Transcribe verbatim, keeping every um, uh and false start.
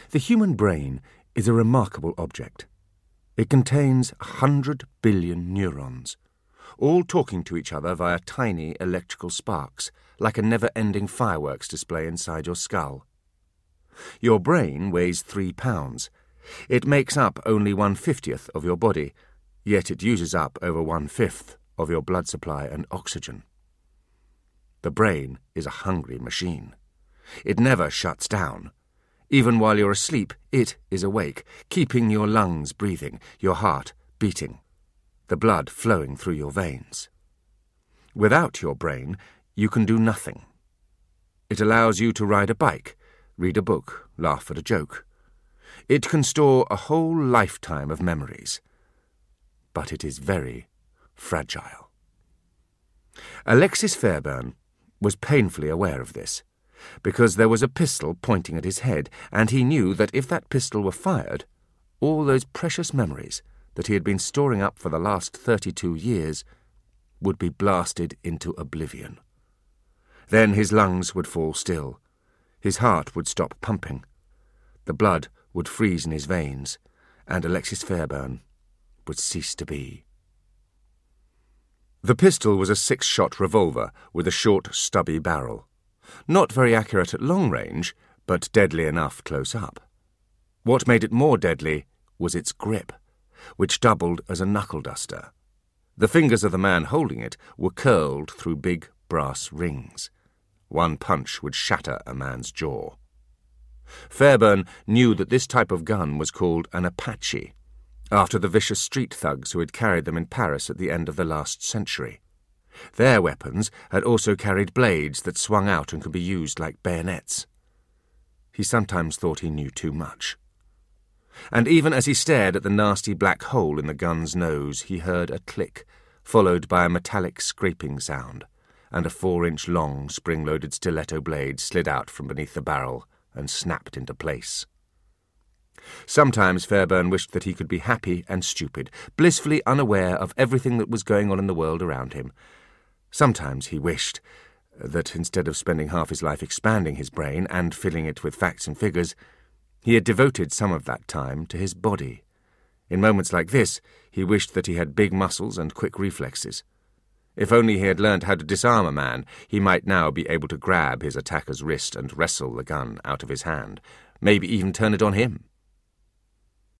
The human brain is a remarkable object. It contains a hundred billion neurons, all talking to each other via tiny electrical sparks, like a never-ending fireworks display inside your skull. Your brain weighs three pounds. It makes up only one-fiftieth of your body, yet it uses up over one-fifth of your blood supply and oxygen. The brain is a hungry machine. It never shuts down. Even while you're asleep, it is awake, keeping your lungs breathing, your heart beating, the blood flowing through your veins. Without your brain, you can do nothing. It allows you to ride a bike, read a book, laugh at a joke. It can store a whole lifetime of memories. But it is very fragile. Alexis Fairbairn was painfully aware of this, because there was a pistol pointing at his head, and he knew that if that pistol were fired, all those precious memories that he had been storing up for the last thirty-two years would be blasted into oblivion. Then his lungs would fall still, his heart would stop pumping, the blood would freeze in his veins, and Alexis Fairbairn would cease to be. The pistol was a six-shot revolver with a short, stubby barrel. Not very accurate at long range, but deadly enough close up. What made it more deadly was its grip, which doubled as a knuckle-duster. The fingers of the man holding it were curled through big brass rings. One punch would shatter a man's jaw. Fairbairn knew that this type of gun was called an Apache, after the vicious street thugs who had carried them in Paris at the end of the last century. Their weapons had also carried blades that swung out and could be used like bayonets. He sometimes thought he knew too much. And even as he stared at the nasty black hole in the gun's nose, he heard a click, followed by a metallic scraping sound, and a four-inch long spring-loaded stiletto blade slid out from beneath the barrel and snapped into place. Sometimes Fairbairn wished that he could be happy and stupid, blissfully unaware of everything that was going on in the world around him. Sometimes he wished that instead of spending half his life expanding his brain and filling it with facts and figures, he had devoted some of that time to his body. In moments like this, he wished that he had big muscles and quick reflexes. If only he had learned how to disarm a man, he might now be able to grab his attacker's wrist and wrestle the gun out of his hand, maybe even turn it on him.